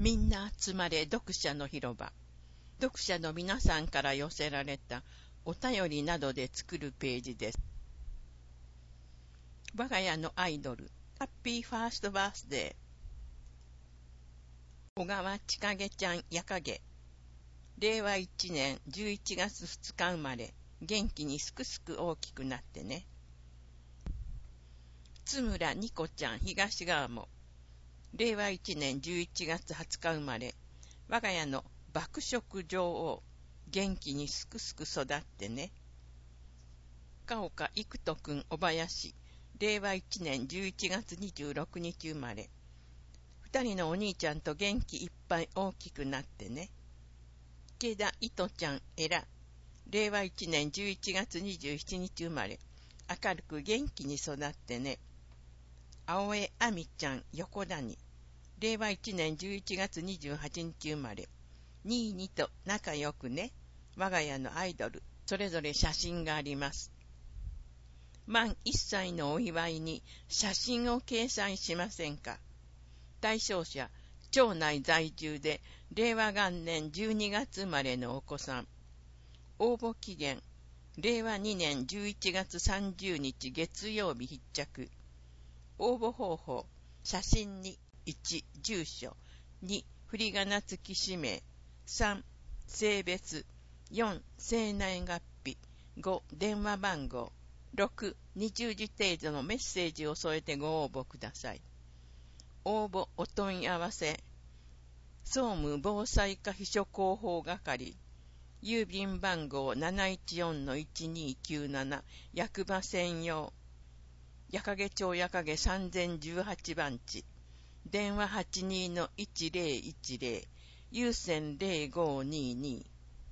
みんな集まれ読者の広場。読者の皆さんから寄せられたお便りなどで作るページです。我が家のアイドル、ハッピーファーストバースデー。小川千景ちゃんやかげ。令和1年11月2日生まれ、元気にすくすく大きくなってね。津村ニコちゃん東川も。令和1年11月20日生まれ、我が家の爆食女王、元気にすくすく育ってね。岡岡育人くん小林、令和1年11月26日生まれ、二人のお兄ちゃんと元気いっぱい大きくなってね。池田糸ちゃんえら、令和1年11月27日生まれ、明るく元気に育ってね。青江亜美ちゃん横谷、令和1年11月28日生まれ、22と仲良くね。我が家のアイドル、それぞれ写真があります。満1歳のお祝いに写真を掲載しませんか。対象者、町内在住で令和元年12月生まれのお子さん。応募期限、令和2年11月30日月曜日必着。応募方法、写真に1、住所、2、振り仮名付き氏名、3、性別、4、生年月日、5、電話番号、6、20字程度のメッセージを添えてご応募ください。応募お問い合わせ、総務防災課秘書広報係、郵便番号 714-1297 役場専用、矢掛町矢掛3018番地、電話 82-1010、有線0522。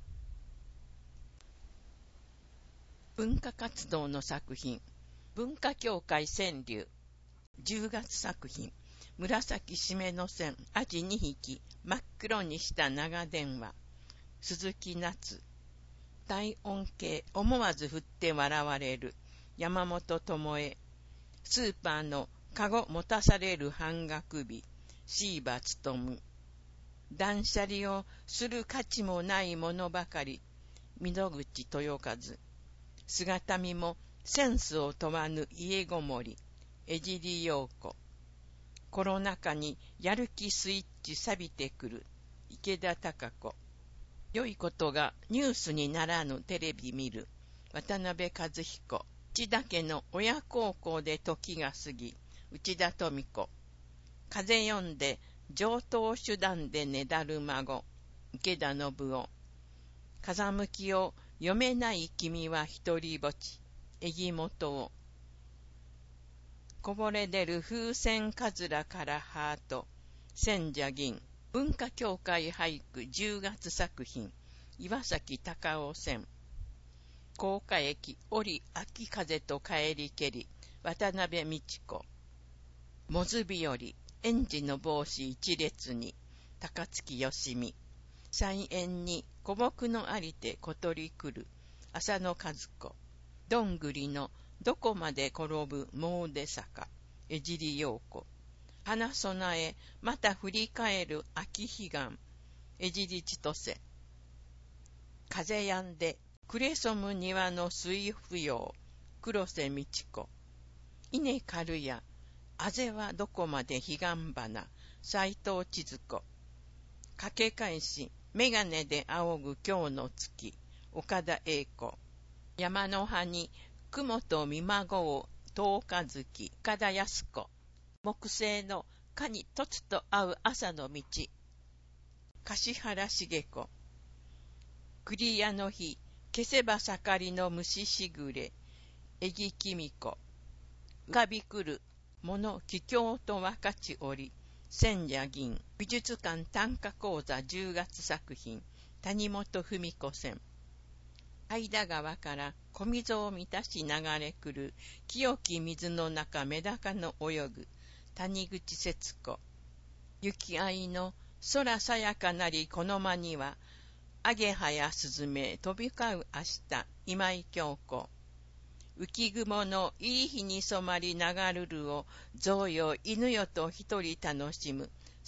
文化活動の作品、文化協会川柳、10月作品、紫締めの線、アジ2匹、真っ黒にした長電話、鈴木夏、大音系、思わず振って笑われる、山本智恵、スーパーのカゴ持たされる半額日、椎葉勉、断捨離をする価値もないものばかり、溝口豊和、姿見もセンスを問わぬ家ごもり、江尻陽子、コロナ禍にやる気スイッチ錆びてくる、池田貴子、良いことがニュースにならぬテレビ見る、渡辺和彦、内田家の親孝行で時が過ぎ、内田富子、風読んで上等手段でねだる孫、池田信夫、風向きを読めない君は一人ぼち、江木元を、こぼれ出る風船かずらからハート、千社銀、文化協会俳句10月作品、岩崎隆夫線、高架駅折秋風と帰りけり、渡辺美智子、もず日和、園児の帽子一列に、高槻よしみ、菜園に古木のありて小鳥来る、浅野和子、どんぐりのどこまで転ぶもうで坂、江尻陽子、花備えまた振り返る秋彼岸、江尻千歳、風やんで暮れそむ庭の水不要、黒瀬美智子、稲刈るやあぜはどこまで彼岸花、斎藤千鶴子、かけ返しメガネで仰ぐ今日の月、岡田栄子、山の葉に雲と見まごう十日月、岡田康子、木星の蚊にとつと会う朝の道、橿原茂子、栗屋の日消せば盛りの虫しぐれ、江木紀子、浮かびくる物帰郷と分かちおり、千社銀、美術館短歌講座10月作品、谷本文子線、相田川から小溝を満たし流れ来る清き水の中メダカの泳ぐ、谷口節子、雪合いの空さやかなりこの間には、アゲハやスズメ飛び交う明日、今井京子、浮雲の入り日に染まり流るるを、象よ犬よと一人楽しむ、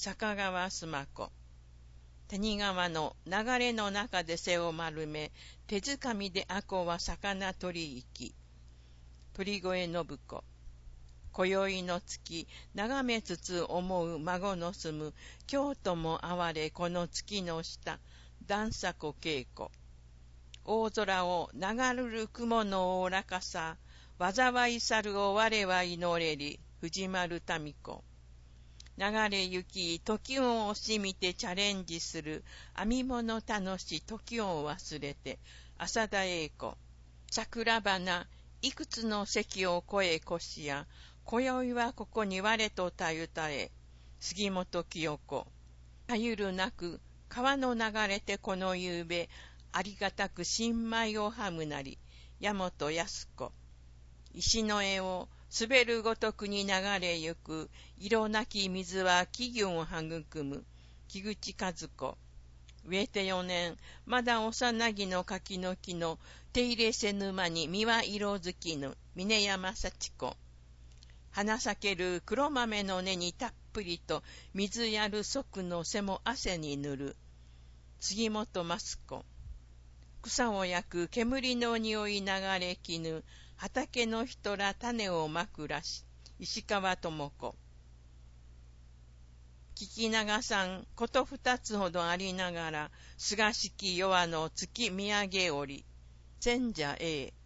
坂川須磨子。谷川の流れの中で背を丸め、手づかみであこは魚取り行き。鳥越信子。今宵の月、眺めつつ思う孫の住む、京都も哀れこの月の下、段差子稽古。大空を流る雲のおおらかさ、災い去るを我は祈れり、藤丸民子。流れ行き、時を惜しみてチャレンジする、編み物楽し時を忘れて、浅田栄子。桜花、いくつの席を越え越しや、今宵はここに我とたゆたえ、杉本清子。たゆるなく、川の流れてこの夕べ、ありがたく新米をはむなり、大本康子。石の絵を滑るごとくに流れゆく、色なき水は気群を育む、木口和子。植えて4年、まだ幼ぎの柿の木の手入れせぬ間に実は色づきぬ、峰山幸子。花咲ける黒豆の根にたっぷりと水やる側の背も汗に塗る、杉本益子。草を焼く煙の匂い流れきぬ、畑の人ら種をまくらし、石川智子。聞き流さんこと二つほどありながら、菅式弱の月見上げおり、千社 A。